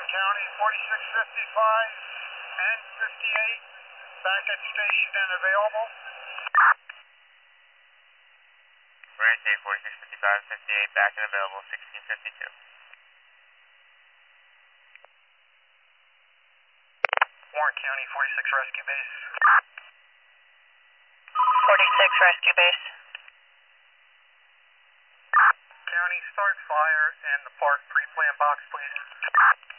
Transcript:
County 4655 and 58 back at station and available. Orange State 4655, 58 back and available 1652. Warren County 46 Rescue Base. 46 Rescue Base. County, start fire and the park pre-plan box, please.